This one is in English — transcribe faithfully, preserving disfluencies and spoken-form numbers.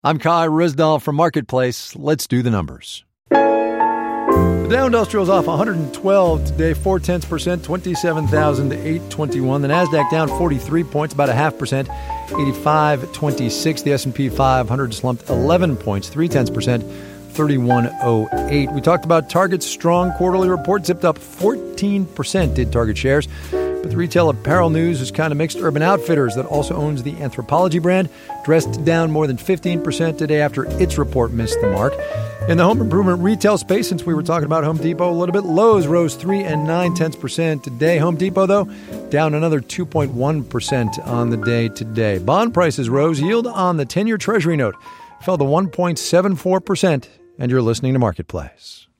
I'm Kai Risdall from Marketplace. Let's do the numbers. The Dow Industrial is off one hundred twelve today, four tenths percent, twenty-seven thousand eight hundred twenty-one. The Nasdaq down forty-three points, about a half percent, eighty-five twenty-six. The S and P five hundred slumped eleven points, three tenths percent, thirty-one oh eight. We talked about Target's strong quarterly report, zipped up fourteen percent, did Target shares. But the retail apparel news is kind of mixed. Urban Outfitters, that also owns the Anthropologie brand, dressed down more than fifteen percent today after its report missed the mark. In the home improvement retail space, since we were talking about Home Depot a little bit, Lowe's rose three and nine tenths percent today. Home Depot, though, down another two point one percent on the day today. Bond prices rose. Yield on the ten-year Treasury note fell to one point seven four percent. And you're listening to Marketplace.